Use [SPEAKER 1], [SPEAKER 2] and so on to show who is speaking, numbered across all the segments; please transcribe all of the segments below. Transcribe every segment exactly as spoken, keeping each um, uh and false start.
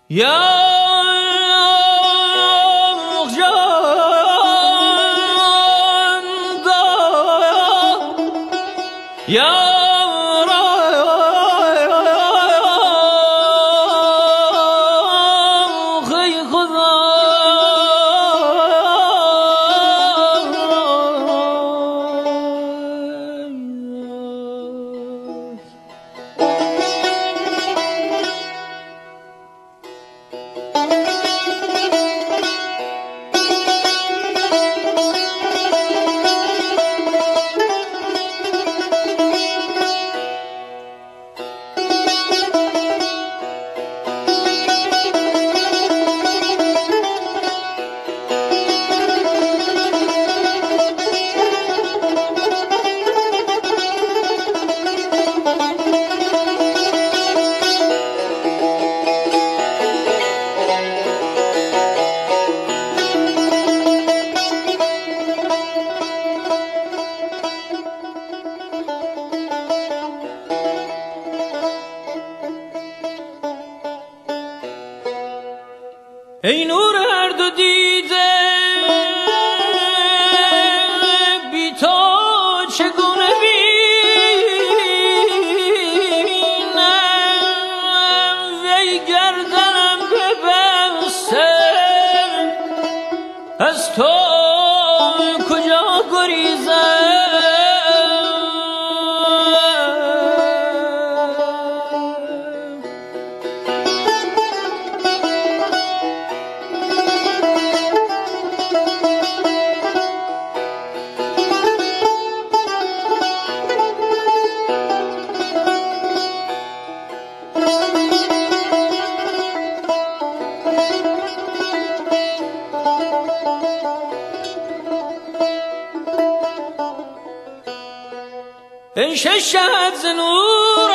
[SPEAKER 1] یا یا ای نور هر دو دیده بی تو چگونه بینم وی گردنم ببسته از تو کجا گریزم ای ششت ز نورت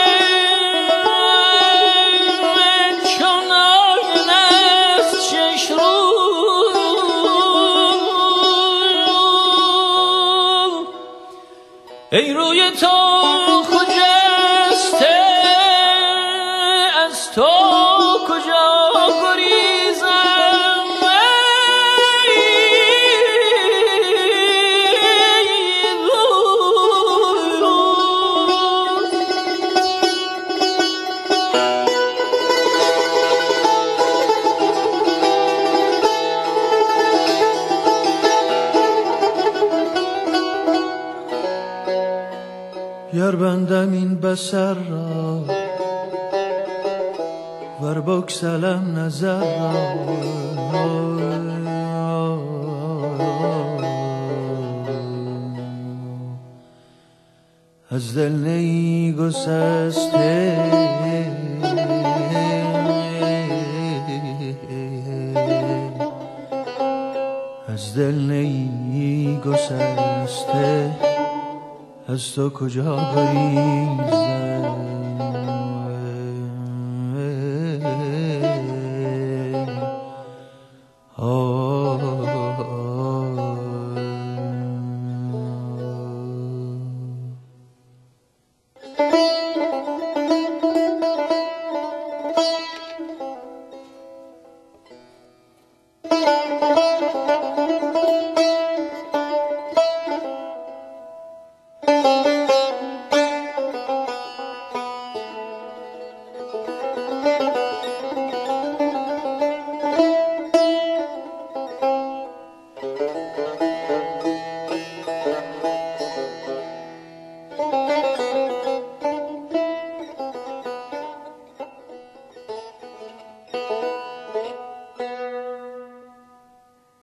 [SPEAKER 1] چون آینه است شش رو ای روی تو خجسته از تو کجا گریزم گر بندم این بسر را ور بگسلم نظر را از دل نی گسسته از دل نی گسسته از تو کجا گریزم